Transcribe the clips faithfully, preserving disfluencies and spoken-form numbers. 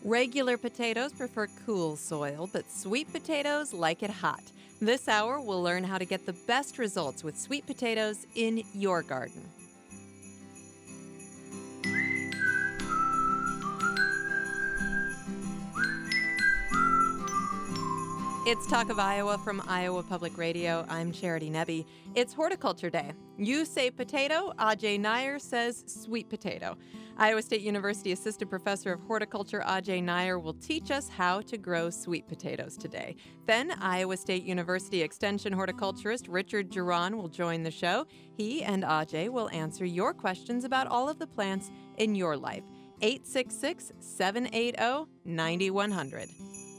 Regular potatoes prefer cool soil, but sweet potatoes like it hot. This hour, we'll learn how to get the best results with sweet potatoes in your garden. It's Talk of Iowa from Iowa Public Radio. I'm Charity Nebbe. It's Horticulture Day. You say potato, Ajay Nair says sweet potato. Iowa State University Assistant Professor of Horticulture Ajay Nair will teach us how to grow sweet potatoes today. Then Iowa State University Extension horticulturist Richard Geron will join the show. He and Ajay will answer your questions about all of the plants in your life. eight six six, seven eight zero, nine one zero zero.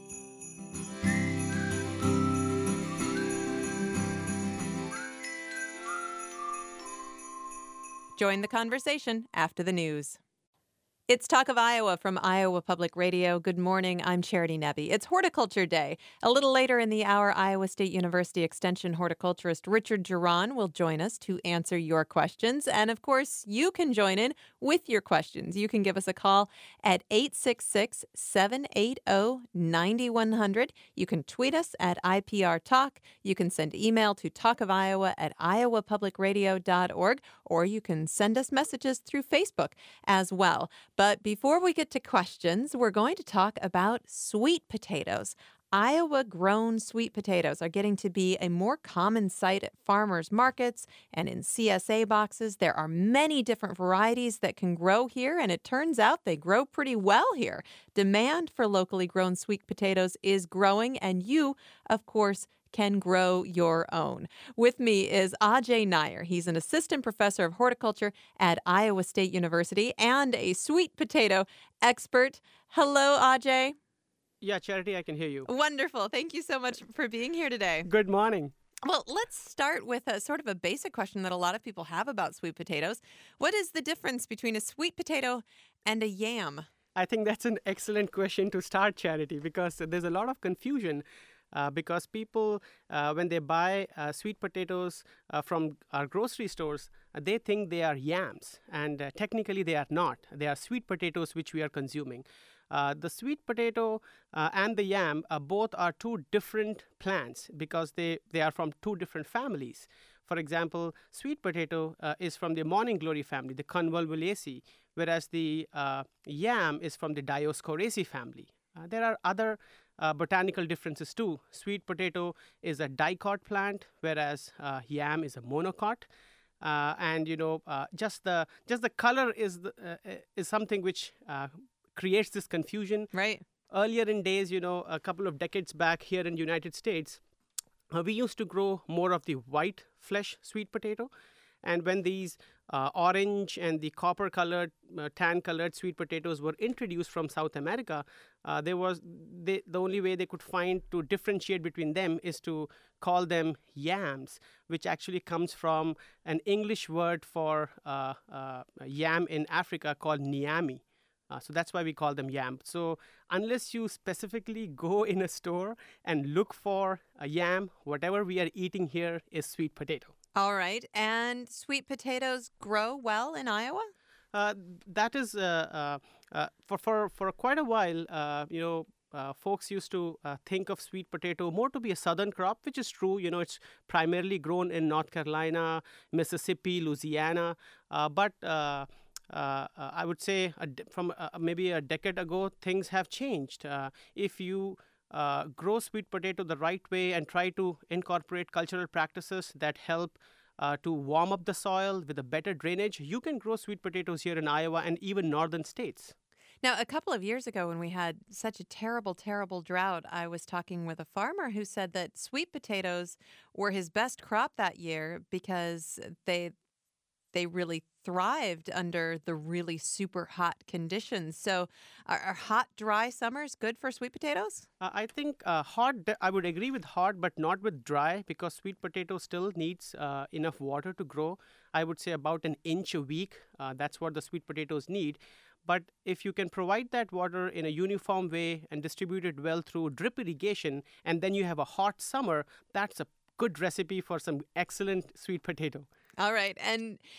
Join the conversation after the news. It's Talk of Iowa from Iowa Public Radio. Good morning. I'm Charity Nebbe. It's Horticulture Day. A little later in the hour, Iowa State University Extension horticulturist Richard Geron will join us to answer your questions. And of course, you can join in with your questions. You can give us a call at eight six six, seven eight zero, nine one zero zero. You can tweet us at I P R Talk. You can send email to talkofiowa at iowa public radio dot org, or you can send us messages through Facebook as well. But before we get to questions, we're going to talk about sweet potatoes. Iowa-grown sweet potatoes are getting to be a more common sight at farmers markets and in C S A boxes. There are many different varieties that can grow here, and it turns out they grow pretty well here. Demand for locally grown sweet potatoes is growing, and you, of course, can grow your own. With me is Ajay Nair. He's an assistant professor of horticulture at Iowa State University and a sweet potato expert. Hello, Ajay. Yeah, Charity, I can hear you. Wonderful. Thank you so much for being here today. Good morning. Well, let's start with a sort of a basic question that a lot of people have about sweet potatoes. What is the difference between a sweet potato and a yam? I think that's an excellent question to start, Charity, because there's a lot of confusion. Uh, because people, uh, when they buy uh, sweet potatoes uh, from our grocery stores, uh, they think they are yams. And uh, technically, they are not. They are sweet potatoes which we are consuming. Uh, the sweet potato uh, and the yam uh, both are two different plants because they, they are from two different families. For example, sweet potato uh, is from the morning glory family, the Convolvulaceae, whereas the uh, yam is from the Dioscoraceae family. Uh, there are other uh, botanical differences too. Sweet potato is a dicot plant, whereas uh, yam is a monocot. Uh, and you know, uh, just the just the color is the, uh, is something which uh, creates this confusion. Right. Earlier in days, you know, a couple of decades back here in the United States, uh, we used to grow more of the white flesh sweet potato. And when these uh, orange and the copper-colored, uh, tan-colored sweet potatoes were introduced from South America, uh, there was they, the only way they could find to differentiate between them is to call them yams, which actually comes from an English word for uh, uh, yam in Africa called niami. Uh, so that's why we call them yam. So unless you specifically go in a store and look for a yam, whatever we are eating here is sweet potato. All right. And sweet potatoes grow well in Iowa? Uh, that is, uh, uh, uh, for, for, for quite a while, uh, you know, uh, folks used to uh, think of sweet potato more to be a southern crop, which is true. You know, it's primarily grown in North Carolina, Mississippi, Louisiana. Uh, but uh, uh, I would say a de- from uh, maybe a decade ago, things have changed. Uh, if you Uh, grow sweet potato the right way and try to incorporate cultural practices that help uh, to warm up the soil with a better drainage, you can grow sweet potatoes here in Iowa and even northern states. Now, a couple of years ago when we had such a terrible, terrible drought, I was talking with a farmer who said that sweet potatoes were his best crop that year because they they really thrived under the really super hot conditions. So are, are hot, dry summers good for sweet potatoes? Uh, I think uh, hot, I would agree with hot, but not with dry, because sweet potato still needs uh, enough water to grow. I would say about an inch a week. Uh, that's what the sweet potatoes need. But if you can provide that water in a uniform way and distribute it well through drip irrigation, and then you have a hot summer, that's a good recipe for some excellent sweet potato. All right. And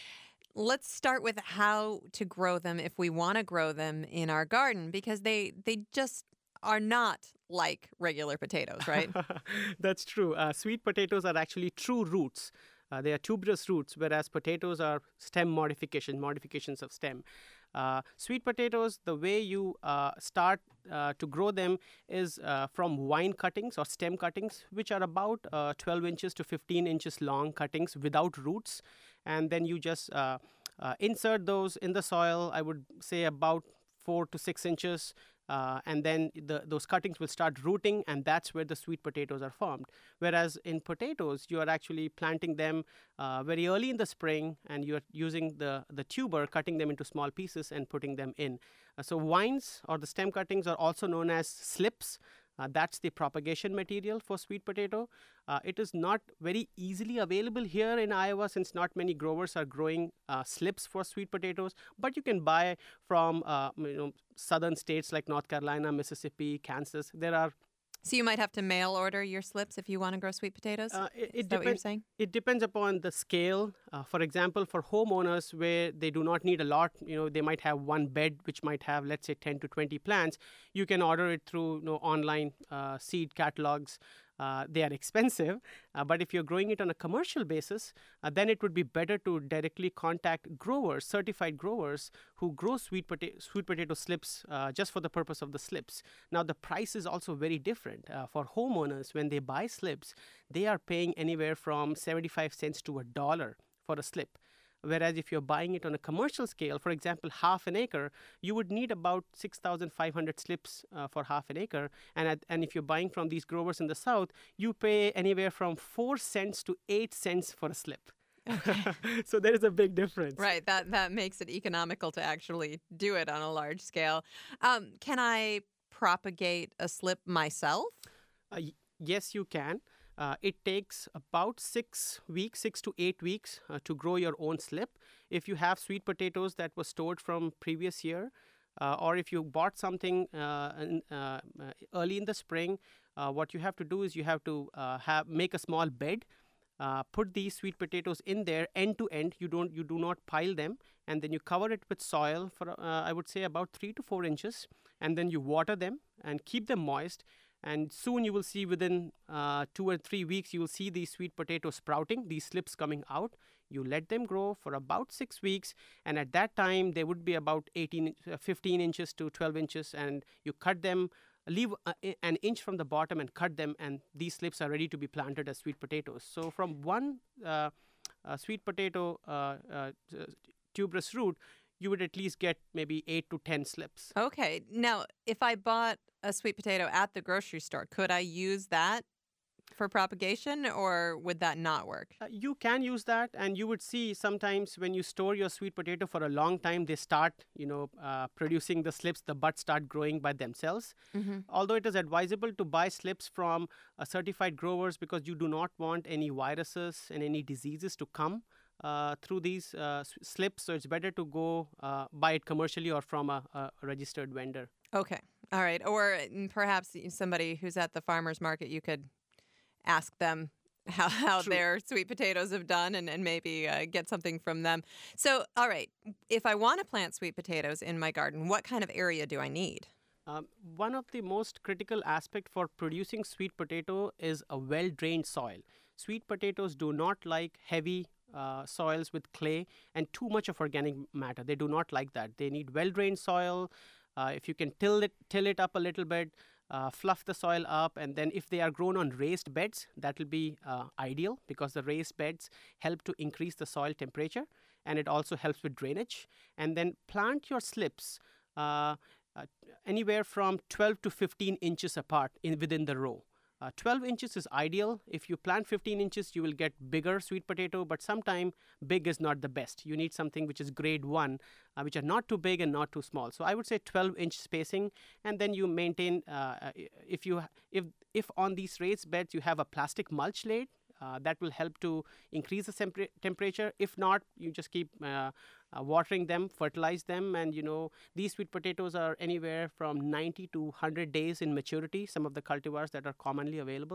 let's start with how to grow them if we want to grow them in our garden, because they they just are not like regular potatoes, right? That's true. Uh, sweet potatoes are actually true roots. Uh, they are tuberous roots, whereas potatoes are stem modification, modifications of stem. Uh, sweet potatoes, the way you uh, start uh, to grow them is uh, from vine cuttings or stem cuttings, which are about uh, twelve inches to fifteen inches long cuttings without roots. And then you just uh, uh, insert those in the soil, I would say about four to six inches. Uh, and then the, those cuttings will start rooting, and that's where the sweet potatoes are formed. Whereas in potatoes, you are actually planting them uh, very early in the spring, and you're using the, the tuber, cutting them into small pieces and putting them in. Uh, so vines or the stem cuttings are also known as slips. Uh, that's the propagation material for sweet potato. Uh, it is not very easily available here in Iowa since not many growers are growing uh, slips for sweet potatoes, but you can buy from uh, you know, southern states like North Carolina, Mississippi, Kansas. There are So you might have to mail order your slips if you want to grow sweet potatoes? Uh, it, Is it that what you're depends. saying? It depends upon the scale. Uh, for example, for homeowners where they do not need a lot, you know, they might have one bed which might have, let's say, ten to twenty plants. You can order it through, you know, online uh, seed catalogs. Uh, they are expensive, uh, but if you're growing it on a commercial basis, uh, then it would be better to directly contact growers, certified growers who grow sweet, pota- sweet potato slips uh, just for the purpose of the slips. Now, the price is also very different. Uh, for homeowners, when they buy slips, they are paying anywhere from seventy-five cents to a dollar for a slip. Whereas if you're buying it on a commercial scale, for example, half an acre, you would need about six thousand five hundred slips uh, for half an acre. And, at, and if you're buying from these growers in the South, you pay anywhere from four cents to eight cents for a slip. Okay. So there is a big difference. Right. That, that makes it economical to actually do it on a large scale. Um, can I propagate a slip myself? Uh, y- yes, you can. Uh, it takes about six weeks, six to eight weeks uh, to grow your own slip. If you have sweet potatoes that were stored from previous year, uh, or if you bought something uh, in, uh, early in the spring, uh, what you have to do is you have to uh, have make a small bed. Uh, put these sweet potatoes in there end to end. You don't, you do not pile them, and then you cover it with soil for uh, I would say about three to four inches, and then you water them and keep them moist. And soon you will see within uh, two or three weeks, you will see these sweet potatoes sprouting, these slips coming out. You let them grow for about six weeks. And at that time, they would be about eighteen, fifteen inches to twelve inches. And you cut them, leave a, an inch from the bottom and cut them. And these slips are ready to be planted as sweet potatoes. So from one uh, uh, sweet potato uh, uh, tuberous root, you would at least get maybe eight to ten slips. Okay. Now, if I bought a sweet potato at the grocery store, could I use that for propagation, or would that not work? Uh, you can use that, and you would see sometimes when you store your sweet potato for a long time, they start, you know, uh, producing the slips, the buds start growing by themselves. Mm-hmm. Although it is advisable to buy slips from uh, certified growers because you do not want any viruses and any diseases to come Uh, through these uh, slips, so it's better to go uh, buy it commercially or from a, a registered vendor. Okay. All right. Or perhaps somebody who's at the farmer's market, you could ask them how, how their sweet potatoes have done and, and maybe uh, get something from them. So, all right, if I want to plant sweet potatoes in my garden, what kind of area do I need? Um, one of the most critical aspects for producing sweet potato is a well-drained soil. Sweet potatoes do not like heavy Uh, soils with clay and too much of organic matter. They do not like that. They need well-drained soil. Uh, if you can till it, till it up a little bit, uh, fluff the soil up, and then if they are grown on raised beds, that will be uh, ideal because the raised beds help to increase the soil temperature, and it also helps with drainage. And then plant your slips uh, uh, anywhere from twelve to fifteen inches apart in within the row. Uh, twelve inches is ideal. If you plant fifteen inches, you will get bigger sweet potato, but sometimes big is not the best. You need something which is grade one, uh, which are not too big and not too small. So I would say twelve inch spacing, and then you maintain, uh, if you if if on these raised beds you have a plastic mulch laid, uh, that will help to increase the temper- temperature. If not, you just keep uh, uh, watering them, fertilize them, and you know these sweet potatoes are anywhere from ninety to one hundred days in maturity. Some of the cultivars that are commonly available,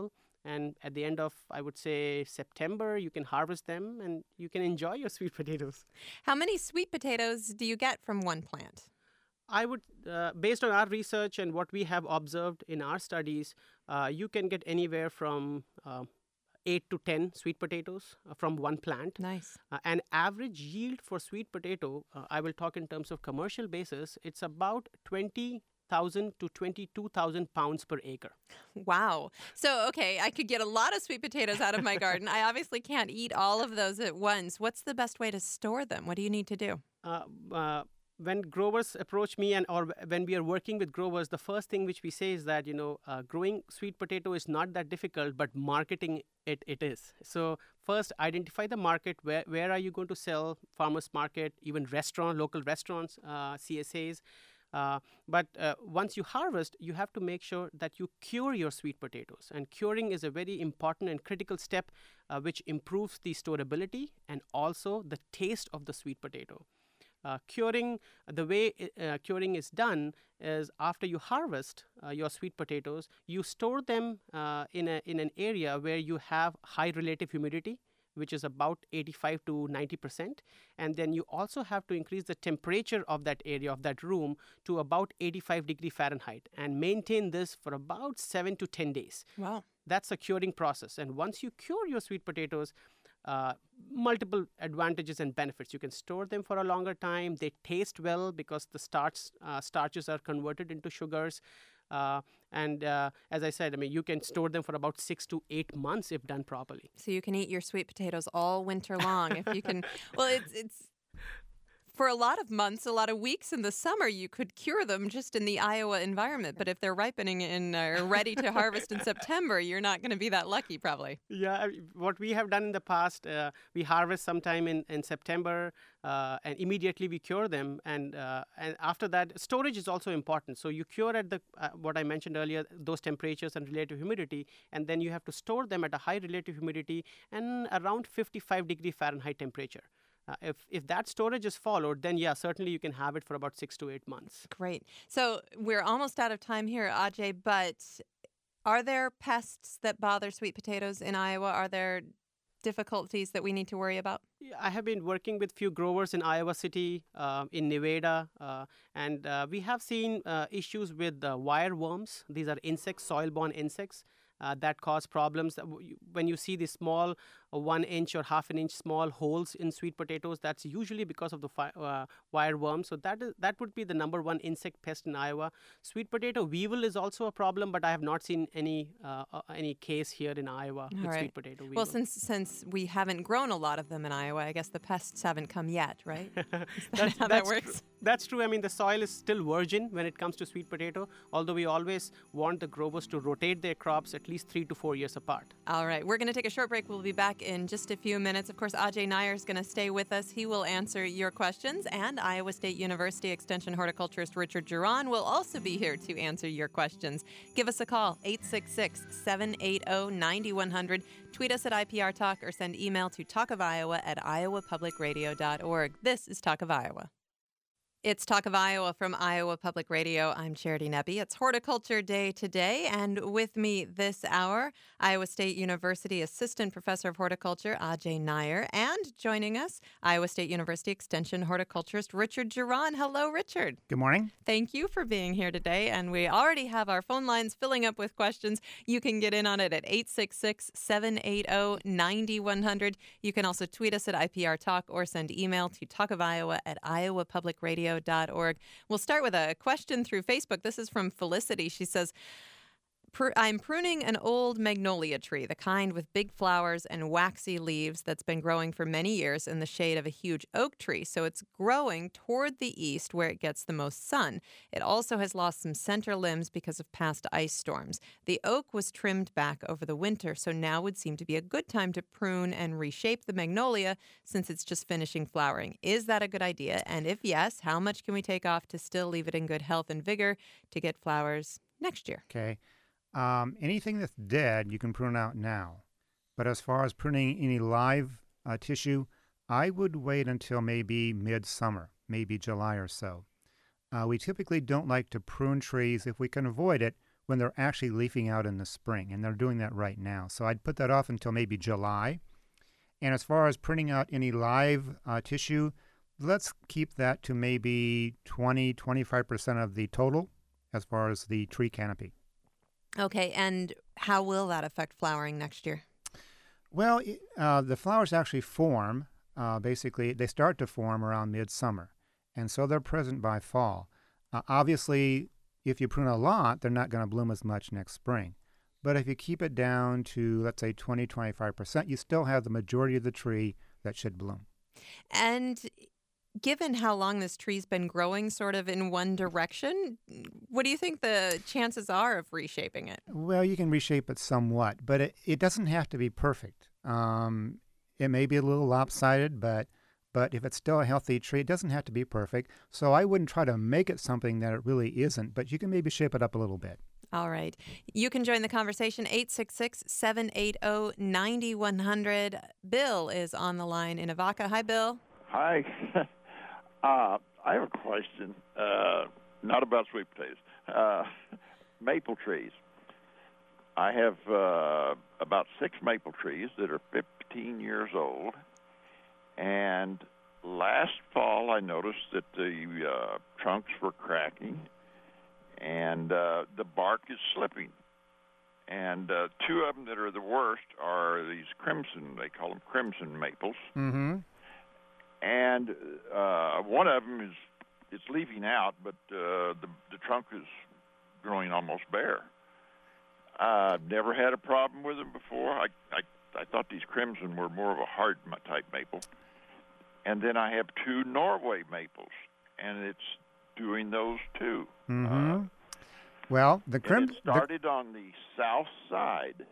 And at the end of, I would say, September, you can harvest them and you can enjoy your sweet potatoes. How many sweet potatoes do you get from one plant? I would, uh, based on our research and what we have observed in our studies, uh, you can get anywhere from uh, eight to ten sweet potatoes uh, from one plant. Nice. Uh, and average yield for sweet potato, uh, I will talk in terms of commercial basis, it's about twenty thousand to twenty-two thousand pounds per acre. Wow. So, okay, I could get a lot of sweet potatoes out of my garden. I obviously can't eat all of those at once. What's the best way to store them? What do you need to do? Uh, uh, when growers approach me and or when we are working with growers, the first thing which we say is that, you know, uh, growing sweet potato is not that difficult, but marketing it, it is. So first, identify the market. Where, where are you going to sell? Farmers market, even restaurant, local restaurants, uh, C S As. Uh, but uh, once you harvest, you have to make sure that you cure your sweet potatoes. And curing is a very important and critical step uh, which improves the storability and also the taste of the sweet potato. Uh, curing, the way uh, curing is done is after you harvest uh, your sweet potatoes, you store them uh, in, a, in an area where you have high relative humidity, which is about eighty-five to ninety percent. And then you also have to increase the temperature of that area, of that room, to about eighty-five degree Fahrenheit and maintain this for about seven to ten days. Wow. That's a curing process. And once you cure your sweet potatoes, uh, multiple advantages and benefits. You can store them for a longer time. They taste well because the starch, uh, starches are converted into sugars. Uh, and uh, as I said, I mean, you can store them for about six to eight months if done properly. So you can eat your sweet potatoes all winter long if you can. Well, it's it's for a lot of months, a lot of weeks in the summer, you could cure them just in the Iowa environment. But if they're ripening and are ready to harvest in September, you're not going to be that lucky, probably. Yeah, I mean, what we have done in the past, uh, we harvest sometime in, in September uh, and immediately we cure them. And uh, and after that, storage is also important. So you cure at the, uh, what I mentioned earlier, those temperatures and relative humidity, and then you have to store them at a high relative humidity and around fifty-five degree Fahrenheit temperature. Uh, if if that storage is followed, then yeah, certainly you can have it for about six to eight months. Great. So we're almost out of time here, Ajay, but are there pests that bother sweet potatoes in Iowa? Are there difficulties that we need to worry about? Yeah, I have been working with few growers in Iowa City, uh, in Nevada, uh, and uh, we have seen uh, issues with uh, wire worms. These are insects, soil-borne insects. Uh, that cause problems. When you see the small uh, one inch or half an inch small holes in sweet potatoes, that's usually because of the fi- uh, wire worms. So that is that would be the number one insect pest in Iowa. Sweet potato weevil is also a problem, but I have not seen any uh, uh, any case here in Iowa All with right. sweet potato weevil. Well, since since we haven't grown a lot of them in Iowa, I guess the pests haven't come yet, right? Is that that's, how that's that works? Tr- that's true. I mean, the soil is still virgin when it comes to sweet potato, although we always want the growers to rotate their crops at least three to four years apart. All right. We're going to take a short break. We'll be back in just a few minutes. Of course, Ajay Nair is going to stay with us. He will answer your questions. And Iowa State University Extension horticulturist Richard Geron will also be here to answer your questions. Give us a call, eight six six, seven eight zero, nine one zero zero. Tweet us at I P R Talk or send email to talk of iowa at iowa public radio dot org. This is Talk of Iowa. It's Talk of Iowa from Iowa Public Radio. I'm Charity Nebbe. It's Horticulture Day today, and with me this hour, Iowa State University Assistant Professor of Horticulture, Ajay Nair, and joining us, Iowa State University Extension horticulturist Richard Geron. Hello, Richard. Good morning. Thank you for being here today, and we already have our phone lines filling up with questions. You can get in on it at eight six six, seven eight zero, nine one zero zero. You can also tweet us at I P R Talk or send email to talkofiowa at iowa public radio dot org. We'll start with a question through Facebook. This is from Felicity. She says, I'm pruning an old magnolia tree, the kind with big flowers and waxy leaves that's been growing for many years in the shade of a huge oak tree. So it's growing toward the east where it gets the most sun. It also has lost some center limbs because of past ice storms. The oak was trimmed back over the winter, so now would seem to be a good time to prune and reshape the magnolia since it's just finishing flowering. Is that a good idea? And if yes, how much can we take off to still leave it in good health and vigor to get flowers next year? Okay. Um, anything that's dead, you can prune out now. But as far as pruning any live uh, tissue, I would wait until maybe midsummer, maybe July or so. Uh, we typically don't like to prune trees if we can avoid it when they're actually leafing out in the spring, and they're doing that right now. So I'd put that off until maybe July. And as far as printing out any live uh, tissue, let's keep that to maybe twenty, twenty-five percent of the total as far as the tree canopy. Okay, and how will that affect flowering next year? Well, uh, the flowers actually form, uh, basically, they start to form around midsummer, and so they're present by fall. Uh, obviously, if you prune a lot, they're not going to bloom as much next spring. But if you keep it down to, let's say, twenty, twenty-five percent, you still have the majority of the tree that should bloom. And given how long this tree's been growing sort of in one direction, what do you think the chances are of reshaping it? Well, you can reshape it somewhat, but it, it doesn't have to be perfect. Um, it may be a little lopsided, but but if it's still a healthy tree, it doesn't have to be perfect. So I wouldn't try to make it something that it really isn't, but you can maybe shape it up a little bit. All right. You can join the conversation, eight six six, seven eight zero, nine one zero zero. Bill is on the line in Avoca. Hi, Bill. Hi. uh, I have a question, uh, not about sweet potatoes. Uh, maple trees. I have uh, about six maple trees that are fifteen years old, and last fall I noticed that the uh, trunks were cracking, and uh, the bark is slipping. And uh, two of them that are the worst are these crimson, they call them crimson maples. Mm-hmm. And uh, one of them is it's leafing out, but uh, the, the trunk is growing almost bare. I've uh, never had a problem with them before. I, I I thought these crimson were more of a hard type maple. And then I have two Norway maples, and it's doing those too. Mm-hmm. Uh, well, the crimson it started on the south side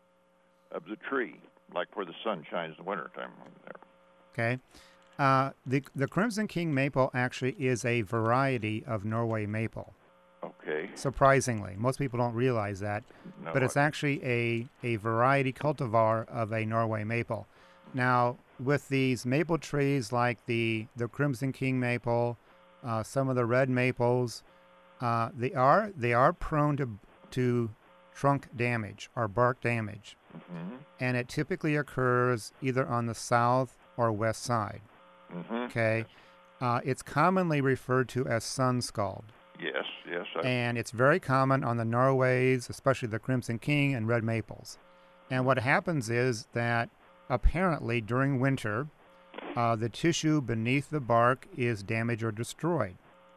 of the tree, like where the sun shines in the wintertime. There. Okay. Uh, the the Crimson King maple actually is a variety of Norway maple. Okay. Surprisingly, most people don't realize that, No, but it's I- actually a, a variety cultivar of a Norway maple. Now, with these maple trees like the, the Crimson King maple, uh, some of the red maples, uh, they are they are prone to to trunk damage or bark damage, Mm-hmm. and it typically occurs either on the south or west side. Mm-hmm. Okay, uh, it's commonly referred to as sun scald. Yes, yes. I, And it's very common on the Norways, especially the Crimson King and red maples. And what happens is that apparently during winter, uh, the tissue beneath the bark is damaged or destroyed.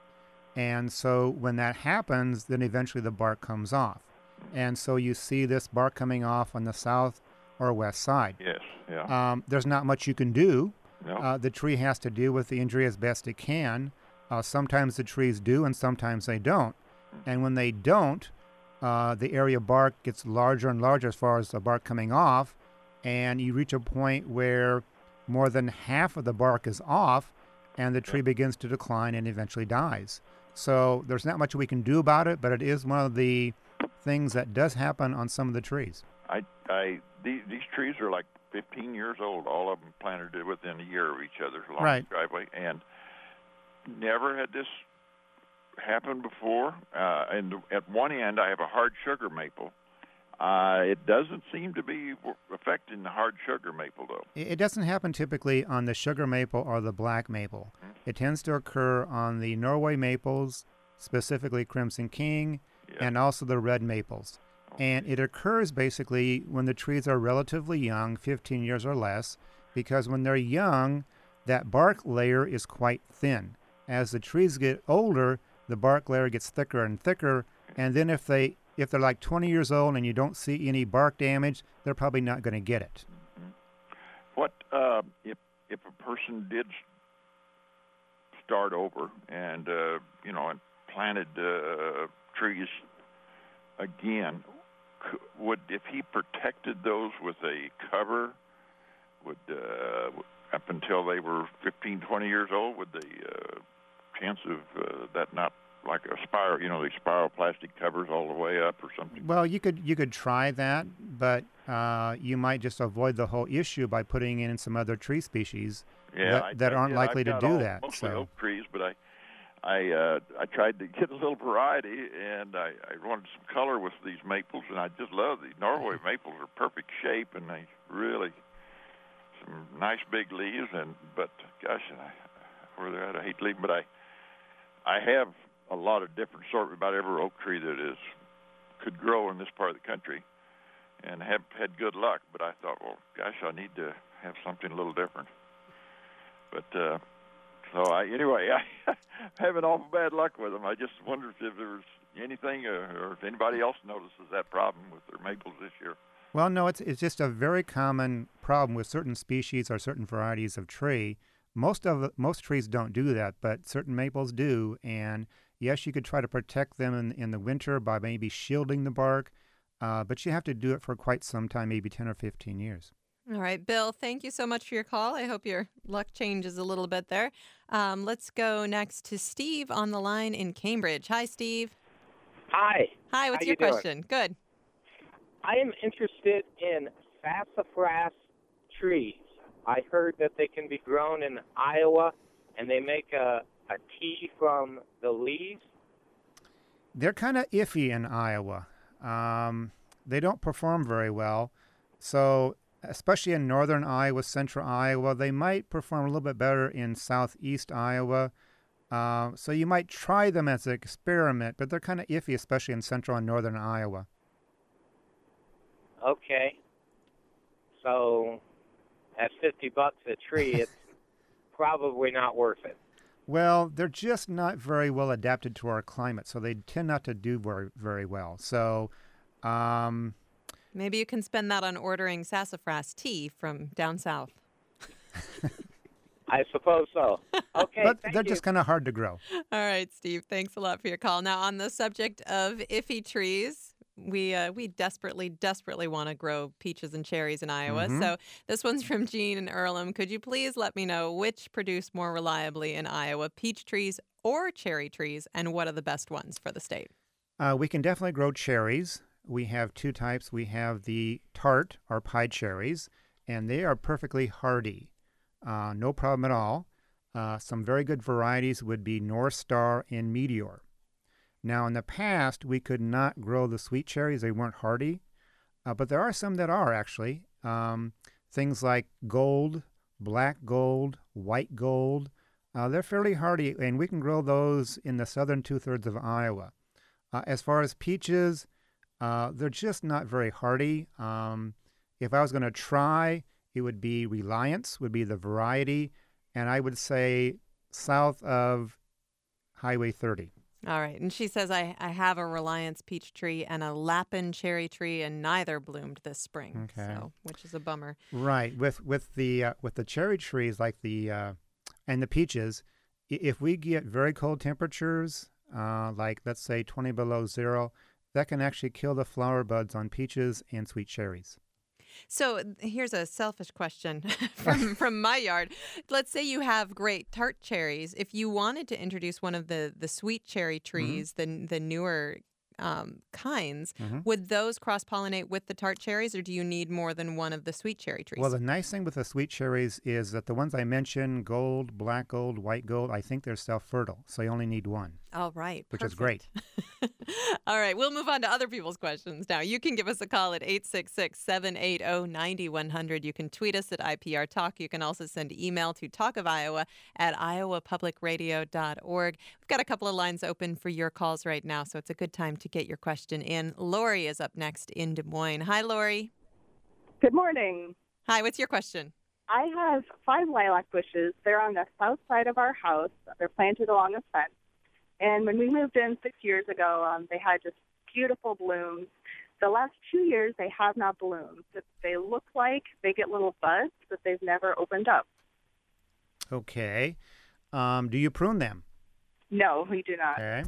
And so when that happens, then eventually the bark comes off. And so you see this bark coming off on the south or west side. yes, yeah. Um, there's not much you can do. no. Uh, the tree has to deal with the injury as best it can. Uh, sometimes the trees do and sometimes they don't. And when they don't, uh, the area bark gets larger and larger as far as the bark coming off, and you reach a point where more than half of the bark is off, and the tree begins to decline and eventually dies. So there's not much we can do about it, but it is one of the things that does happen on some of the trees. I, I, these, these trees are like fifteen years old. All of them planted within a year of each other along Right. the driveway, and never had this happen before. Uh, and at one end, I have a hard sugar maple. Uh, it doesn't seem to be affecting the hard sugar maple, though. It it doesn't happen typically on the sugar maple or the black maple. It tends to occur on the Norway maples, specifically Crimson King, Yeah. and also the red maples. And it occurs basically when the trees are relatively young, fifteen years or less, because when they're young, that bark layer is quite thin. As the trees get older, the bark layer gets thicker and thicker, and then if they if they're like twenty years old and you don't see any bark damage, they're probably not going to get it. What uh, if if a person did s- start over and uh, you know and planted uh, trees again? c- Would if he protected those with a cover? Would uh, w- up until they were fifteen, twenty years old? Would the uh, chance of uh, that not like a spiral, you know, these spiral plastic covers all the way up or something? Well, you could you could try that, but uh, you might just avoid the whole issue by putting in some other tree species Yeah, that, I- that I aren't did. likely I've to got do all- that. Mostly So oak trees, but I, I uh, I tried to get a little variety, and I, I wanted some color with these maples, and I just love these Norway maples. Are perfect shape, and they really some nice big leaves. And but gosh, I, where they're at, I hate to leave them, but I I have a lot of different sort. About every oak tree that is could grow in this part of the country, and have had good luck. But I thought, well, gosh, I need to have something a little different. But uh, so I anyway, I having awful bad luck with them. I just wondered if there was anything, uh, or if anybody else notices that problem with their maples this year. Well, no, it's it's just a very common problem with certain species or certain varieties of tree. Most of the, most trees don't do that, but certain maples do. And yes, you could try to protect them in in the winter by maybe shielding the bark, uh, but you have to do it for quite some time, maybe ten or fifteen years. All right, Bill, thank you so much for your call. I hope your luck changes a little bit there. Um, let's go next to Steve on the line in Cambridge. Hi, Steve. Hi. Hi, what's How your you doing? question? Good. I am interested in sassafras trees. I heard that they can be grown in Iowa, and they make a, a tea from the leaves. They're kind of iffy in Iowa. Um, they don't perform very well. So especially in northern Iowa, central Iowa, they might perform a little bit better in southeast Iowa. Uh, so you might try them as an experiment, but they're kind of iffy, especially in central and northern Iowa. Okay. So at fifty bucks a tree, it's probably not worth it. Well, they're just not very well adapted to our climate, so they tend not to do very, very well. So, um, maybe you can spend that on ordering sassafras tea from down south. I suppose so. Okay, but thank they're you. just kind of hard to grow. All right, Steve, thanks a lot for your call. Now, on the subject of iffy trees, we uh, we desperately, desperately want to grow peaches and cherries in Iowa. Mhm. So this one's from Jean in Earlham. Could you please let me know which produce more reliably in Iowa, peach trees or cherry trees, and what are the best ones for the state? Uh, we can definitely grow cherries. We have two types. We have the tart or pied cherries, and they are perfectly hardy. Uh, no problem at all. Uh, some very good varieties would be North Star and Meteor. Now, in the past, we could not grow the sweet cherries. They weren't hardy, uh, but there are some that are actually. Um, things like gold, black gold, white gold. Uh, they're fairly hardy, and we can grow those in the southern two-thirds of Iowa. Uh, as far as peaches, uh, they're just not very hardy. Um, if I was going to try, it would be Reliance, would be the variety, and I would say south of Highway thirty. All right. And she says, I, I have a Reliance peach tree and a Lapin cherry tree, and neither bloomed this spring, Okay. so which is a bummer. Right. With with the uh, with the cherry trees like the uh, and the peaches, i- if we get very cold temperatures, uh, like let's say twenty below zero, that can actually kill the flower buds on peaches and sweet cherries. So here's a selfish question from from my yard. Let's say you have great tart cherries. If you wanted to introduce one of the the sweet cherry trees, the the newer um, kinds, Mhm. would those cross pollinate with the tart cherries, or do you need more than one of the sweet cherry trees? Well, the nice thing with the sweet cherries is that the ones I mentioned, gold, black gold, white gold, I think they're self-fertile, so you only need one. All right. Which is great. perfect. All right. We'll move on to other people's questions now. You can give us a call at eight six six, seven eight zero, nine one zero zero. You can tweet us at I P R Talk. You can also send email to talk of Iowa at iowa public radio dot org. We've got a couple of lines open for your calls right now, so it's a good time to get your question in. Lori is up next in Des Moines. Hi, Lori. Good morning. Hi, what's your question? I have five lilac bushes. They're on the south side of our house. They're planted along a fence. And when we moved in six years ago, um, they had just beautiful blooms. The last two years, they have not bloomed. They look like they get little buds, but they've never opened up. Okay. Um, do you prune them? No, we do not. Okay.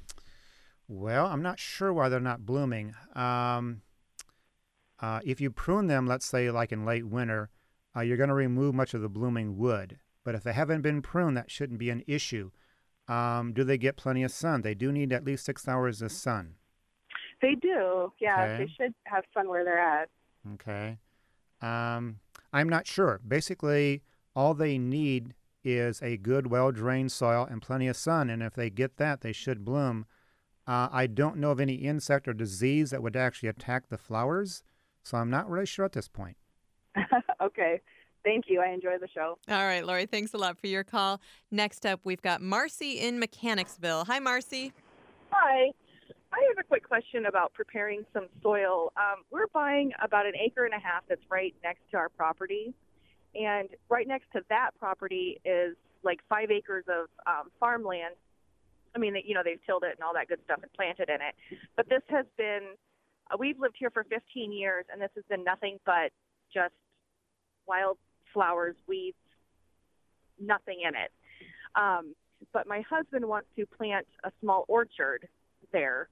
Well, I'm not sure why they're not blooming. Um, uh, if you prune them, let's say like in late winter, uh, you're going to remove much of the blooming wood. But if they haven't been pruned, that shouldn't be an issue. Um, do they get plenty of sun? They do need at least six hours of sun. They do. Yeah, Okay. they should have sun where they're at. Okay. Um, I'm not sure. Basically, all they need is a good, well-drained soil and plenty of sun. And if they get that, they should bloom. Uh, I don't know of any insect or disease that would actually attack the flowers, so I'm not really sure at this point. Okay. Thank you. I enjoy the show. All right, Lori, thanks a lot for your call. Next up, we've got Marcy in Mechanicsville. Hi, Marcy. Hi. I have a quick question about preparing some soil. Um, we're buying about an acre and a half that's right next to our property. And right next to that property is like five acres of um, farmland. I mean, you know, they've tilled it and all that good stuff and planted in it. But this has been, uh, we've lived here for fifteen years, and this has been nothing but just wildflowers, weeds, nothing in it. Um, but my husband wants to plant a small orchard there.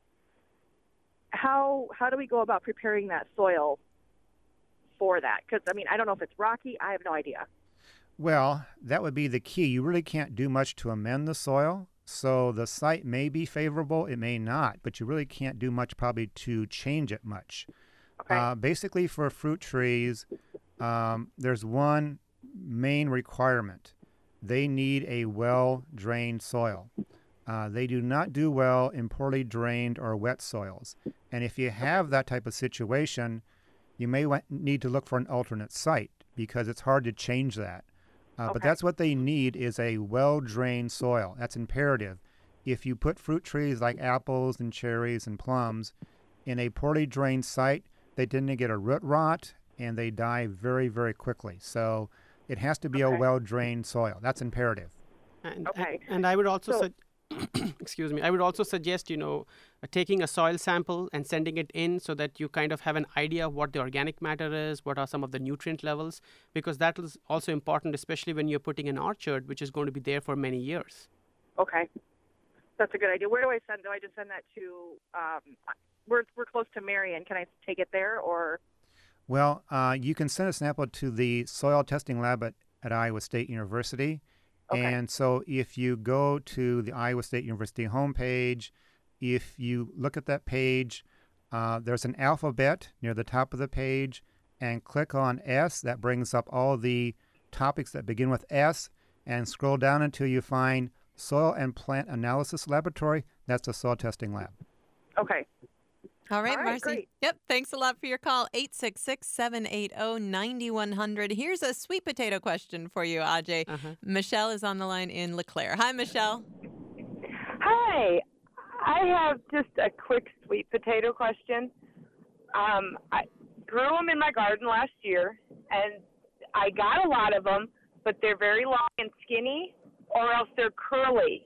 How how do we go about preparing that soil for that? Because, I mean, I don't know if it's rocky. I have no idea. Well, that would be the key. You really can't do much to amend the soil. So the site may be favorable, it may not, but you really can't do much probably to change it much. Okay. Uh, basically, for fruit trees, um, there's one main requirement. They need a well-drained soil. Uh, they do not do well in poorly drained or wet soils. And if you have that type of situation, you may wa- need to look for an alternate site because it's hard to change that. Uh, Okay. But that's what they need is a well-drained soil. That's imperative. If you put fruit trees like apples and cherries and plums in a poorly drained site, they tend to get a root rot and they die very, very quickly. So it has to be Okay. a well-drained soil. That's imperative. And, Okay. and, and I would also, So- sug- excuse me, I would also suggest, you know, uh, taking a soil sample and sending it in so that you kind of have an idea of what the organic matter is, what are some of the nutrient levels, because that is also important, especially when you're putting an orchard, which is going to be there for many years. Okay. That's a good idea. Where do I send? Do I just send that to, um, we're, we're close to Marion. Can I take it there or? Well, uh, you can send a sample to the soil testing lab at, at Iowa State University. Okay. And so if you go to the Iowa State University homepage, if you look at that page, uh, there's an alphabet near the top of the page, and click on S. That brings up all the topics that begin with S, and scroll down until you find Soil and Plant Analysis Laboratory. That's the soil testing lab. Okay. All right, All right, Marcy. great. Yep, thanks a lot for your call. eight six six, seven eight zero, nine one zero zero. Here's a sweet potato question for you, Ajay. Uh-huh. Michelle is on the line in LeClaire. Hi, Michelle. Hi. I have just a quick sweet potato question. Um, I grew them in my garden last year, and I got a lot of them, but they're very long and skinny, or else they're curly.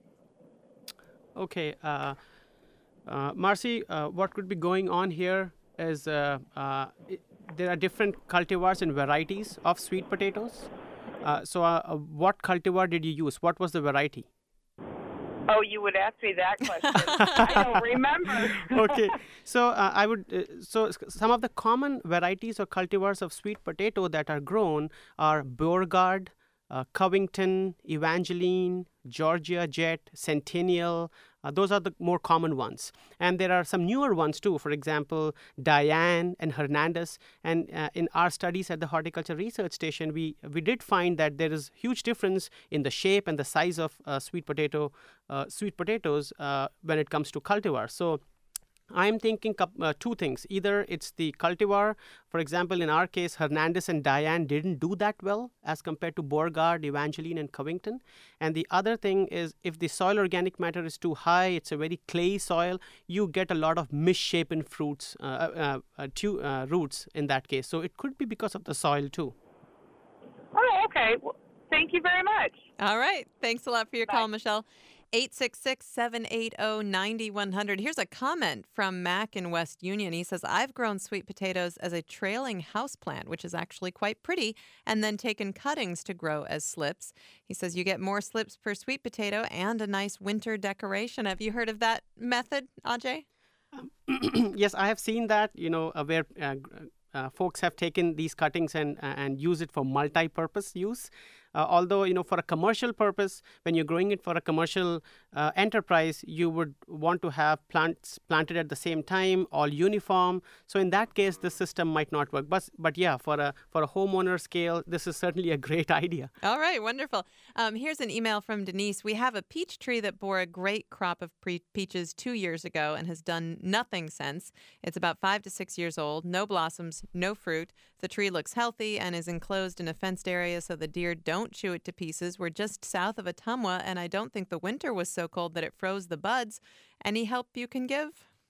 Okay. Uh, uh, Marcy, uh, what could be going on here is uh, uh, it, there are different cultivars and varieties of sweet potatoes. Uh, so uh, uh, what cultivar did you use? What was the variety? Oh, you would ask me that question. I don't remember. Okay, so uh, I would uh, so s- some of the common varieties or cultivars of sweet potato that are grown are Beauregard, uh, Covington, Evangeline, Georgia Jet, Centennial. Uh, those are the more common ones, and there are some newer ones too. For example, Diane and Hernandez. And uh, in our studies at the Horticulture Research Station, we we did find that there is huge difference in the shape and the size of uh, sweet potato uh, sweet potatoes uh, when it comes to cultivars. So I'm thinking coup- uh, two things. Either it's the cultivar, for example, in our case, Hernandez and Diane didn't do that well as compared to Beauregard, Evangeline, and Covington. And the other thing is if the soil organic matter is too high, it's a very clay soil, you get a lot of misshapen fruits, uh, uh, uh, tu- uh, roots in that case. So it could be because of the soil too. Oh, okay. Well, thank you very much. All right. Thanks a lot for your call, Michelle. eight six six, seven eight zero, nine one zero zero. Here's a comment from Mac in West Union. He says, I've grown sweet potatoes as a trailing houseplant, which is actually quite pretty, and then taken cuttings to grow as slips. He says you get more slips per sweet potato and a nice winter decoration. Have you heard of that method, Ajay? Yes, I have seen that, you know, uh, where uh, gr- uh, folks have taken these cuttings and uh, and use it for multi-purpose use. Uh, although, you know, for a commercial purpose, when you're growing it for a commercial uh, enterprise, you would want to have plants planted at the same time, all uniform. So in that case, the system might not work. But but yeah, for a for a homeowner scale, this is certainly a great idea. All right, wonderful. Um, here's an email from Denise. We have a peach tree that bore a great crop of pre- peaches two years ago and has done nothing since. It's about five to six years old, no blossoms, no fruit. The tree looks healthy and is enclosed in a fenced area so the deer don't chew it to pieces. We're just south of Ottumwa, and I don't think the winter was so cold that it froze the buds. Any help you can give?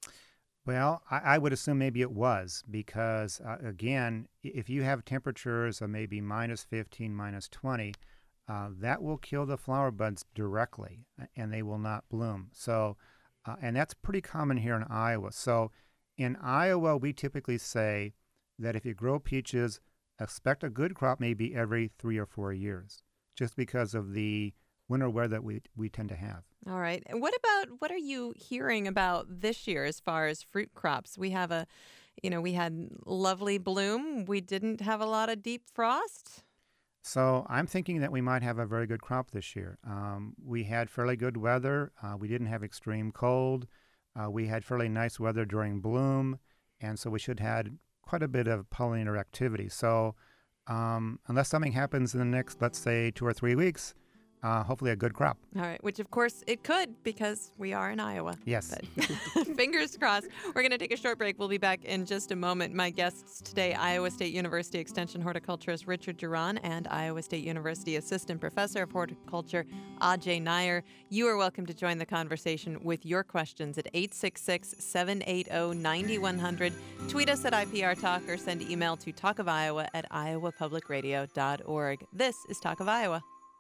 Well, I, I would assume maybe it was because, uh, again, i- if you have temperatures of maybe minus fifteen, minus twenty, uh, that will kill the flower buds directly, a- and they will not bloom. So, uh, and that's pretty common here in Iowa. So, in Iowa, we typically say that if you grow peaches, expect a good crop maybe every three or four years, just because of the winter weather that we we tend to have. All right. And what about, what are you hearing about this year as far as fruit crops? We have a, you know, we had lovely bloom. We didn't have a lot of deep frost. So I'm thinking that we might have a very good crop this year. Um, we had fairly good weather. Uh, we didn't have extreme cold. Uh, we had fairly nice weather during bloom, and so we should have quite a bit of pollinator activity. So um, unless something happens in the next, let's say, two or three weeks, uh, hopefully a good crop. All right, which of course it could because we are in Iowa. Yes. But fingers crossed. We're going to take a short break. We'll be back in just a moment. My guests today, Iowa State University Extension horticulturist Richard Duran and Iowa State University Assistant Professor of Horticulture Ajay Nair. You are welcome to join the conversation with your questions at eight six six, seven eight zero, nine one zero zero. Tweet us at I P R Talk or send email to talkofiowa at iowa public radio dot org. This is Talk of Iowa.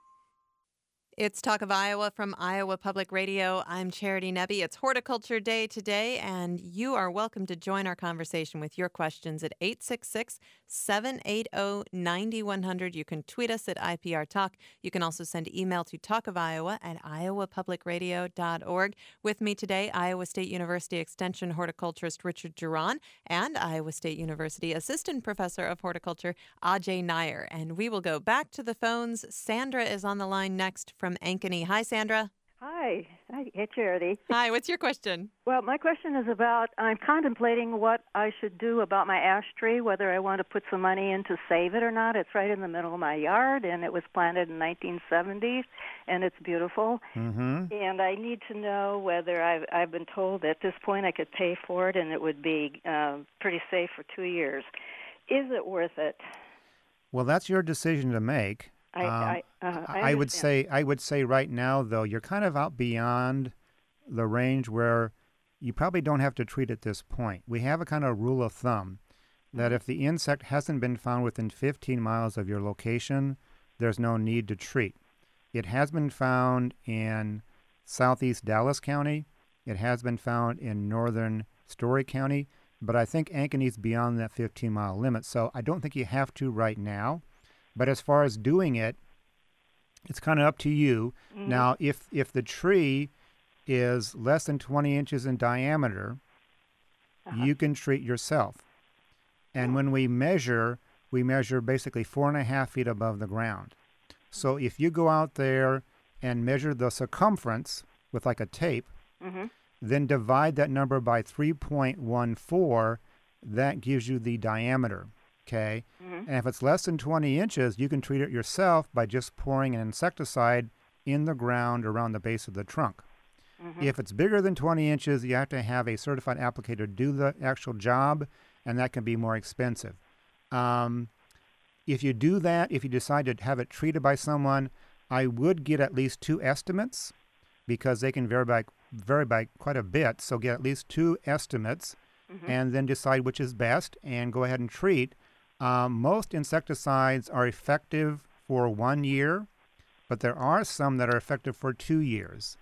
It's Talk of Iowa from Iowa Public Radio. I'm Charity Nebbe. It's Horticulture Day today, and you are welcome to join our conversation with your questions at eight six six, seven eight zero, nine one zero zero. You can tweet us at I P R Talk. You can also send email to talkofiowa at iowa public radio dot org. With me today, Iowa State University Extension horticulturist Richard Duran and Iowa State University Assistant Professor of Horticulture Ajay Nair. And we will go back to the phones. Sandra is on the line next from Ankeny. Hi, Sandra. Hi. Hi, hey, Charity. Hi, what's your question? Well, my question is about, I'm contemplating what I should do about my ash tree, whether I want to put some money in to save it or not. It's right in the middle of my yard, and it was planted in nineteen seventies, and it's beautiful. Mm-hmm. And I need to know whether I've, I've been told at this point I could pay for it, and it would be uh, pretty safe for two years. Is it worth it? Well, that's your decision to make. I, Um, I, uh, I, I would understand. say I would say right now though you're kind of out beyond the range where you probably don't have to treat at this point. We have a kind of rule of thumb that if the insect hasn't been found within fifteen miles of your location, there's no need to treat. It has been found in southeast Dallas County. It has been found in northern Story County, but I think Ankeny's beyond that fifteen mile limit, so I don't think you have to right now. But as far as doing it, it's kind of up to you. Mhm. Now, if if the tree is less than twenty inches in diameter, Uh-huh. you can treat yourself. And when we measure, we measure basically four and a half feet above the ground. So if you go out there and measure the circumference with like a tape, Mhm. then divide that number by three point one four, that gives you the diameter. Okay, Mhm. and if it's less than twenty inches, you can treat it yourself by just pouring an insecticide in the ground around the base of the trunk. Mhm. If it's bigger than twenty inches, you have to have a certified applicator do the actual job, and that can be more expensive. Um, if you do that, if you decide to have it treated by someone, I would get at least two estimates because they can vary by, vary by quite a bit. So get at least two estimates Mhm. and then decide which is best and go ahead and treat. Um, most insecticides are effective for one year, but there are some that are effective for two years.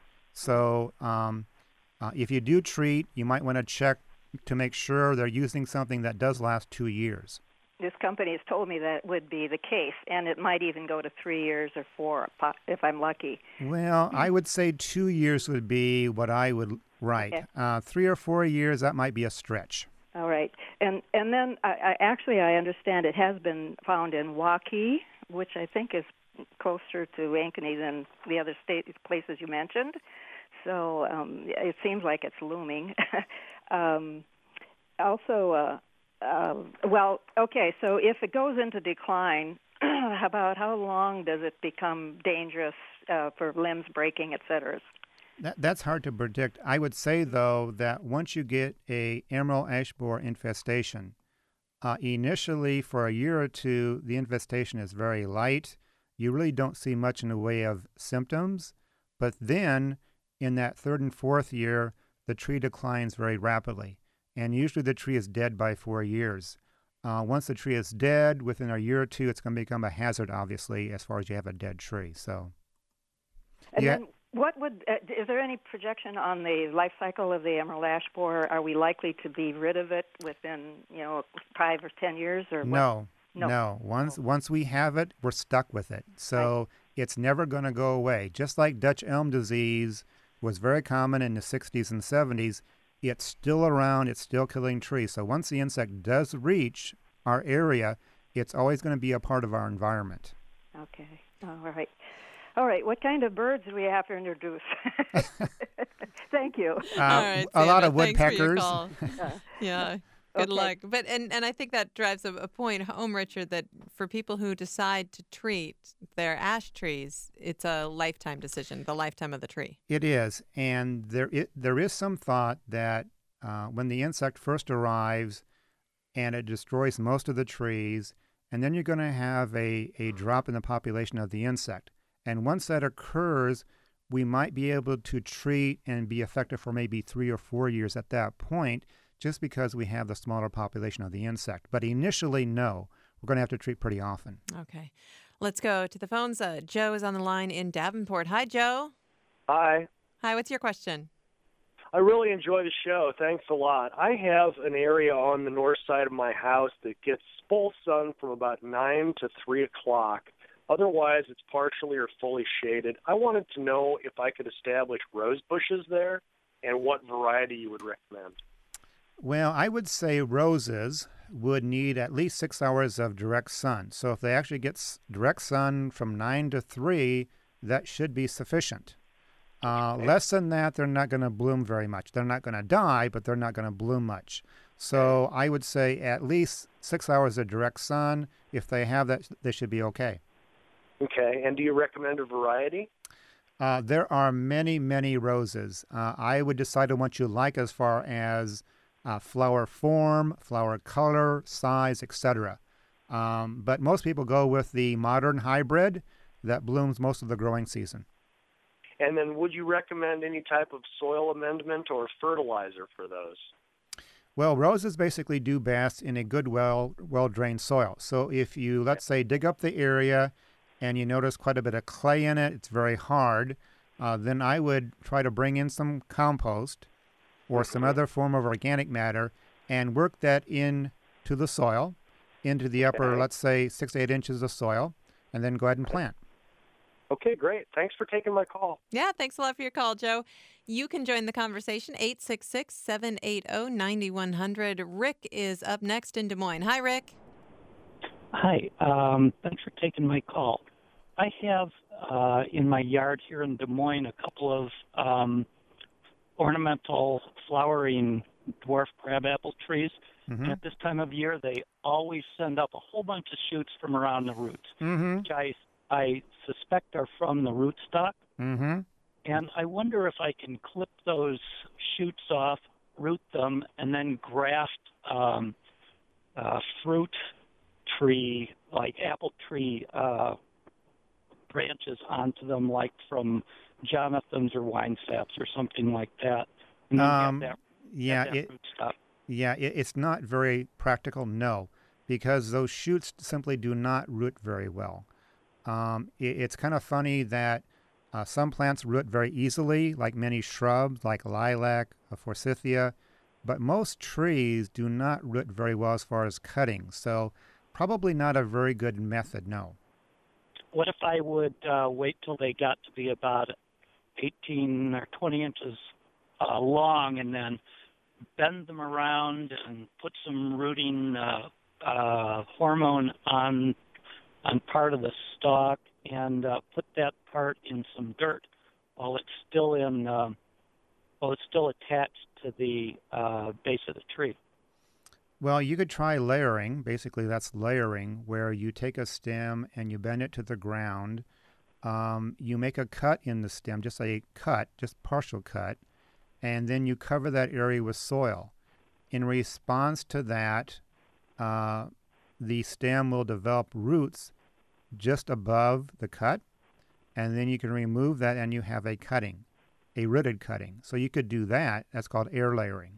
So um, uh, if you do treat, you might want to check to make sure they're using something that does last two years. This company has told me that would be the case, and it might even go to three years or four po- if I'm lucky. Well, I would say two years would be what I would write. Okay. Uh, three or four years, that might be a stretch. All right, and and then I, I actually I understand it has been found in Waukee, which I think is closer to Ankeny than the other state places you mentioned. So um, it seems like it's looming. um, also, uh, uh, well, okay, so if it goes into decline, about how long does it become dangerous uh, for limbs breaking, et cetera? That, that's hard to predict. I would say, though, that once you get a emerald ash borer infestation, uh, initially for a year or two, the infestation is very light. You really don't see much in the way of symptoms. But then, in that third and fourth year, the tree declines very rapidly. And usually the tree is dead by four years. Uh, once the tree is dead, within a year or two, it's going to become a hazard, obviously, as far as you have a dead tree. So, and yeah. then what would uh, is there any projection on the life cycle of the emerald ash borer? Are we likely to be rid of it within, you know, five or ten years, or no, what? No, no. Once oh. once we have it, we're stuck with it. So right. It's never going to go away. Just like Dutch elm disease was very common in the sixties and seventies. It's still around. It's still killing trees. So once the insect does reach our area, it's always going to be a part of our environment. Okay. All right. All right. What kind of birds do we have to introduce? Thank you. Uh, All right, a lot Sandra, of thanks for your woodpeckers. call. Yeah. Good Okay. luck. But and, and I think that drives a, a point home, Richard, that for people who decide to treat their ash trees, it's a lifetime decision, the lifetime of the tree. It is, and there it, there is some thought that uh, when the insect first arrives and it destroys most of the trees, and then you're going to have a, a drop in the population of the insect. And once that occurs, we might be able to treat and be effective for maybe three or four years at that point, just because we have the smaller population of the insect. But initially, no. We're going to have to treat pretty often. Okay. Let's go to the phones. Uh, Joe is on the line in Davenport. Hi, Joe. Hi. Hi, what's your question? I really enjoy the show. Thanks a lot. I have an area on the north side of my house that gets full sun from about nine to three o'clock. Otherwise, it's partially or fully shaded. I wanted to know if I could establish rose bushes there and what variety you would recommend. Well, I would say roses would need at least six hours of direct sun. So if they actually get s- direct sun from nine to three, that should be sufficient. Uh, Okay. Less than that, they're not going to bloom very much. They're not going to die, but they're not going to bloom much. So I would say at least six hours of direct sun. If they have that, they should be okay. Okay. And do you recommend a variety? Uh, there are many, many roses. Uh, I would decide on what you like as far as uh, flower form, flower color, size, et cetera. Um, but most people go with the modern hybrid that blooms most of the growing season. And then would you recommend any type of soil amendment or fertilizer for those? Well, roses basically do best in a good, well, well-drained soil. So if you, let's say, dig up the area and you notice quite a bit of clay in it, it's very hard, uh, then I would try to bring in some compost or some other form of organic matter and work that in to the soil, into the upper, Okay. let's say, six to eight inches of soil, and then go ahead and plant. Okay, great. Thanks for taking my call. Yeah, thanks a lot for your call, Joe. You can join the conversation, eight six six, seven eight zero, nine one zero zero. Rick is up next in Des Moines. Hi, Rick. Hi. Um, thanks for taking my call. I have uh, in my yard here in Des Moines a couple of um, ornamental flowering dwarf crabapple trees. Mm-hmm. And at this time of year, they always send up a whole bunch of shoots from around the roots, Mm-hmm. which I, I suspect are from the rootstock. Mm-hmm. And I wonder if I can clip those shoots off, root them, and then graft um, uh, fruit tree, like apple tree uh, branches onto them, like from Jonathan's or Wine Saps or something like that. And then Um, have that, yeah, have that it, rootstock. Yeah, it, it's not very practical, no, because those shoots simply do not root very well. Um, it, it's kind of funny that uh, some plants root very easily, like many shrubs, like lilac, or forsythia, but most trees do not root very well as far as cutting. So probably not a very good method, no. What if I would uh, wait till they got to be about eighteen or twenty inches uh, long and then bend them around and put some rooting uh, uh, hormone on on part of the stalk and uh, put that part in some dirt while it's still in, uh, while it's still attached to the uh, base of the tree. Well, you could try layering. Basically, that's layering, where you take a stem and you bend it to the ground. Um, you make a cut in the stem, just a cut, just partial cut, and then you cover that area with soil. In response to that, uh, the stem will develop roots just above the cut, and then you can remove that and you have a cutting, a rooted cutting. So you could do that. That's called air layering.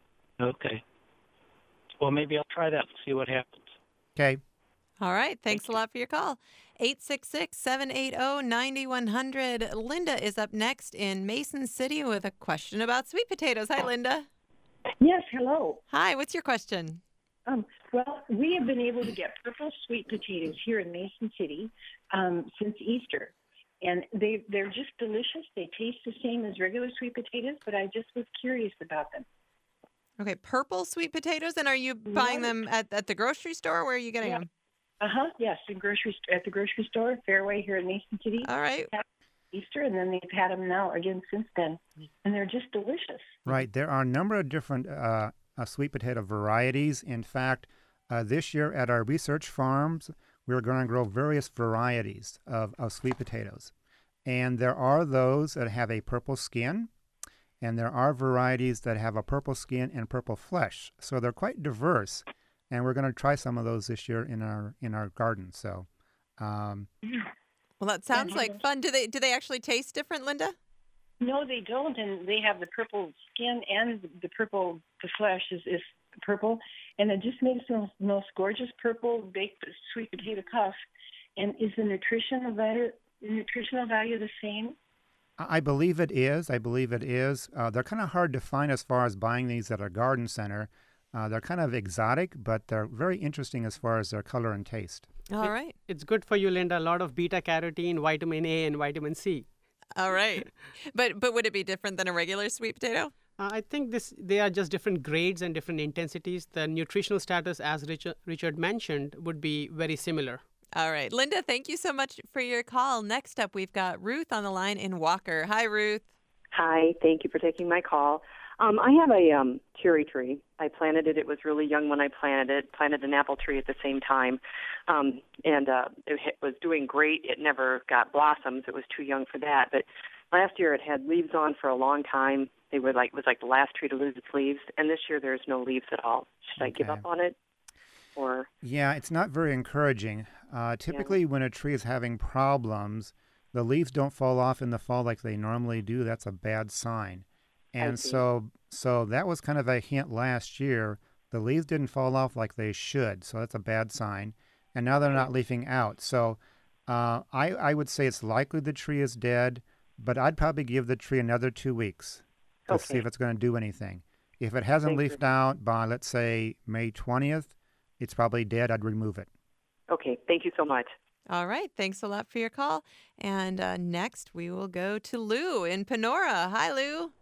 Okay. Well, maybe I'll try that and see what happens. Okay. All right. Thanks Thank a lot for your call. eight six six, seven eight zero, nine one zero zero. Linda is up next in Mason City with a question about sweet potatoes. Hi, Linda. Yes, hello. Hi, what's your question? Um, well, we have been able to get purple sweet potatoes here in Mason City um, since Easter. And they, they're just delicious. They taste the same as regular sweet potatoes, but I just was curious about them. Okay, purple sweet potatoes. And are you buying No. them at, at the grocery store? Where are you getting Yeah. them? Uh-huh, yes, the grocery st- at the grocery store, Fairway here in Mason City. All right. Easter, and then they've had them now again since then. And they're just delicious. Right. There are a number of different uh, uh, sweet potato varieties. In fact, uh, this year at our research farms, we're going to grow various varieties of, of sweet potatoes. And there are those that have a purple skin, and there are varieties that have a purple skin and purple flesh. So they're quite diverse, and we're going to try some of those this year in our in our garden. So, um, Well, that sounds like fun. Do they do they actually taste different, Linda? No, they don't, and they have the purple skin and the purple, the flesh is, is purple, and it just makes the most gorgeous purple baked sweet potato puff. And is the nutritional value, nutritional value the same? I believe it is. I believe it is. Uh, they're kind of hard to find as far as buying these at a garden center. Uh, they're kind of exotic, but they're very interesting as far as their color and taste. All right. It's good for you, Linda. A lot of beta carotene, vitamin A, and vitamin C. All right. But but would it be different than a regular sweet potato? Uh, I think this they are just different grades and different intensities. The nutritional status, as Richard, Richard mentioned, would be very similar. All right. Linda, thank you so much for your call. Next up, we've got Ruth on the line in Walker. Hi, Ruth. Hi. Thank you for taking my call. Um, I have a um, cherry tree. I planted it. It was really young when I planted it. Planted an apple tree at the same time, um, and uh, it was doing great. It never got blossoms. It was too young for that. But last year it had leaves on for a long time. They were like it was like the last tree to lose its leaves. And this year there's no leaves at all. Should Okay. I give up on it, or? Yeah, it's not very encouraging. Uh, typically, when a tree is having problems, the leaves don't fall off in the fall like they normally do. That's a bad sign. And see. so, so that was kind of a hint last year. The leaves didn't fall off like they should, so that's a bad sign. And now they're not leafing out. So, uh, I I would say it's likely the tree is dead, but I'd probably give the tree another two weeks to see Okay. if it's going to do anything. If it hasn't Thank you. leafed out by, let's say, May twentieth, it's probably dead. I'd remove it. Okay. Thank you so much. All right. Thanks a lot for your call. And uh, next, we will go to Lou in Panora. Hi, Lou.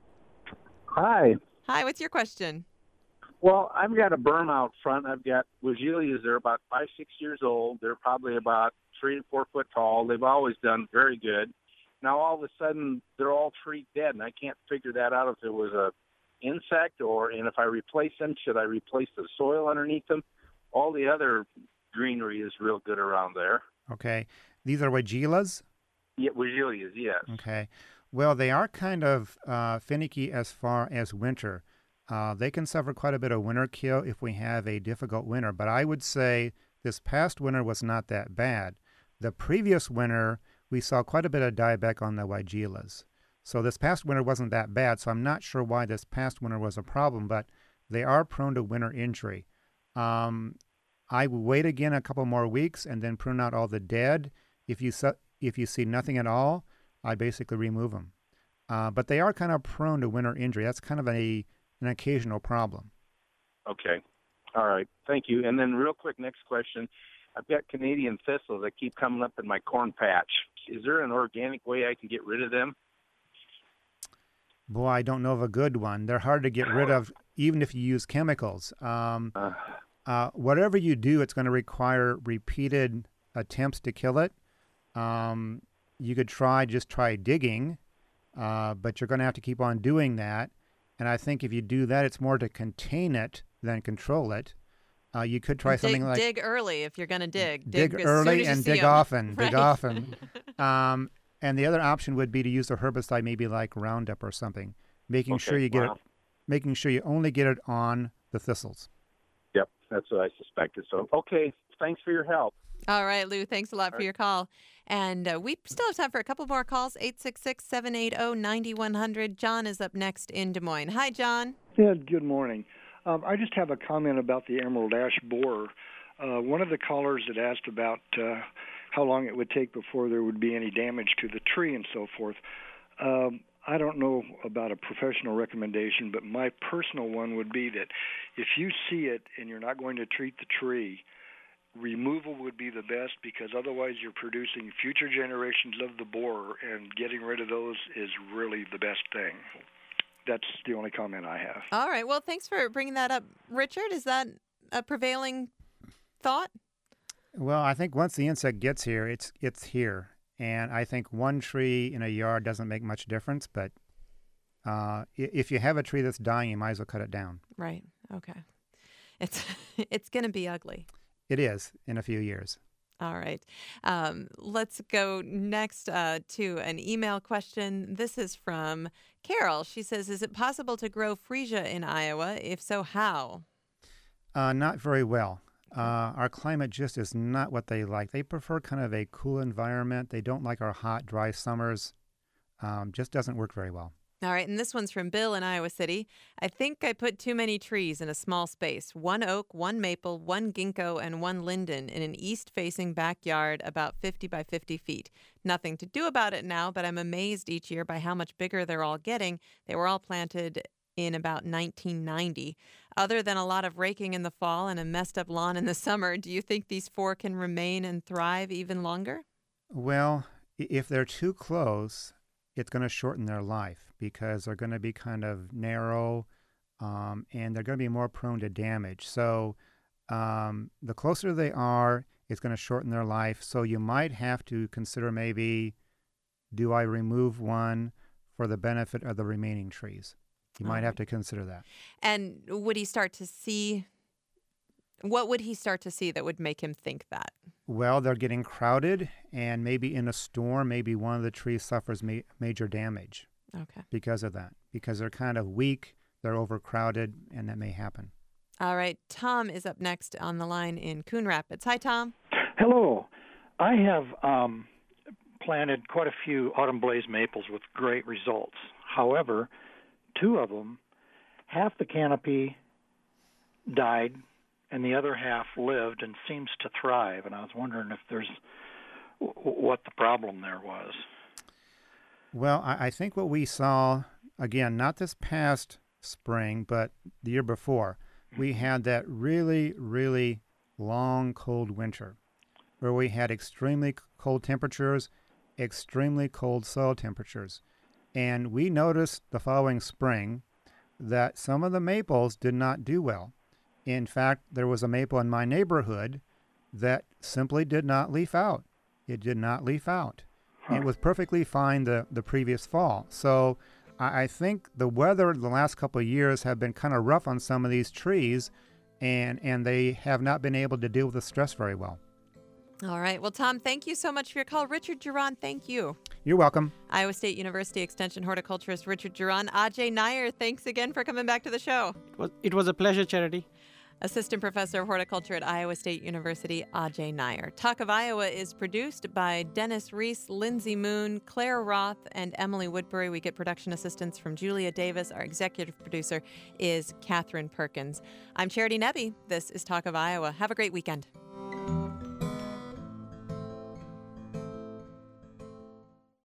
Hi. Hi. What's your question? Well, I've got a berm out front. I've got Wagelias. They're about five, six years old. They're probably about three and four foot tall. They've always done very good. Now, all of a sudden, they're all tree dead, and I can't figure that out if it was a insect or, and if I replace them, should I replace the soil underneath them? All the other greenery is real good around there. Okay. These are Wagilas? Yeah, Wagelias, yes. Okay. Well, they are kind of uh, finicky as far as winter. Uh, they can suffer quite a bit of winter kill if we have a difficult winter, but I would say this past winter was not that bad. The previous winter, we saw quite a bit of dieback on the Wagilas. So this past winter wasn't that bad, so I'm not sure why this past winter was a problem, but they are prone to winter injury. Um, I would wait again a couple more weeks and then prune out all the dead. If you su- if you see nothing at all, I basically remove them. Uh, but they are kind of prone to winter injury. That's kind of a an occasional problem. Okay. All right. Thank you. And then real quick, next question. I've got Canadian thistles that keep coming up in my corn patch. Is there an organic way I can get rid of them? Boy, I don't know of a good one. They're hard to get rid of, even if you use chemicals. Um, Uh, uh, whatever you do, it's going to require repeated attempts to kill it. Um, you could try, just try digging, uh, but you're going to have to keep on doing that. And I think if you do that, it's more to contain it than control it. Uh, you could try dig, something like dig early if you're going to dig. Dig, dig early and dig 'em. often. Right. Dig often. Um, and the other option would be to use a herbicide, maybe like Roundup or something, making Okay, sure you get wow. it, making sure you only get it on the thistles. Yep, that's what I suspected. So, okay, thanks for your help. All right, Lou, thanks a lot for your call. And uh, we still have time for a couple more calls, eight six six, seven eight zero, nine one zero zero. John is up next in Des Moines. Hi, John. Yeah, good morning. Um, I just have a comment about the emerald ash borer. Uh, one of the callers had asked about uh, how long it would take before there would be any damage to the tree and so forth. Um, I don't know about a professional recommendation, but my personal one would be that if you see it and you're not going to treat the tree, removal would be the best, because otherwise you're producing future generations of the borer, and getting rid of those is really the best thing. That's the only comment I have. All right. Well, thanks for bringing that up. Richard, is that a prevailing thought? Well, I think once the insect gets here, it's it's here. And I think one tree in a yard doesn't make much difference, but uh, if you have a tree that's dying, you might as well cut it down. Right. Okay. It's it's going to be ugly. It is in a few years. All right. Um, let's go next uh, to an email question. This is from Carol. She says, is it possible to grow freesia in Iowa? If so, how? Uh, not very well. Uh, our climate just is not what they like. They prefer kind of a cool environment. They don't like our hot, dry summers. Um, just doesn't work very well. All right, and this one's from Bill in Iowa City. I think I put too many trees in a small space. One oak, one maple, one ginkgo, and one linden in an east-facing backyard about fifty by fifty feet. Nothing to do about it now, but I'm amazed each year by how much bigger they're all getting. They were all planted in about nineteen ninety. Other than a lot of raking in the fall and a messed up lawn in the summer, do you think these four can remain and thrive even longer? Well, if they're too close, it's going to shorten their life, because they're going to be kind of narrow, um, and they're going to be more prone to damage. So um, the closer they are, it's going to shorten their life. So you might have to consider, maybe, do I remove one for the benefit of the remaining trees? You might have to consider that. And would he start to see, what would he start to see that would make him think that? Well, they're getting crowded, and maybe in a storm, maybe one of the trees suffers ma- major damage. Okay. Because of that, because they're kind of weak, they're overcrowded, and that may happen. All right. Tom is up next on the line in Coon Rapids. Hi, Tom. Hello. I have um, planted quite a few autumn blaze maples with great results. However, two of them, half the canopy died, and the other half lived and seems to thrive. And I was wondering if there's w- what the problem there was. Well, I, I think what we saw, again, not this past spring, but the year before, we had that really, really long, cold winter where we had extremely cold temperatures, extremely cold soil temperatures. And we noticed the following spring that some of the maples did not do well. In fact, there was a maple in my neighborhood that simply did not leaf out. It did not leaf out. Huh. It was perfectly fine the, the previous fall. So I, I think the weather the last couple of years have been kind of rough on some of these trees, and, and they have not been able to deal with the stress very well. All right. Well, Tom, thank you so much for your call. Richard Giron, thank you. You're welcome. Iowa State University Extension horticulturist Richard Giron. Ajay Nair, thanks again for coming back to the show. It was, it was a pleasure, Charity. Assistant Professor of Horticulture at Iowa State University, Ajay Nair. Talk of Iowa is produced by Dennis Reese, Lindsay Moon, Claire Roth, and Emily Woodbury. We get production assistance from Julia Davis. Our executive producer is Catherine Perkins. I'm Charity Nebbe. This is Talk of Iowa. Have a great weekend.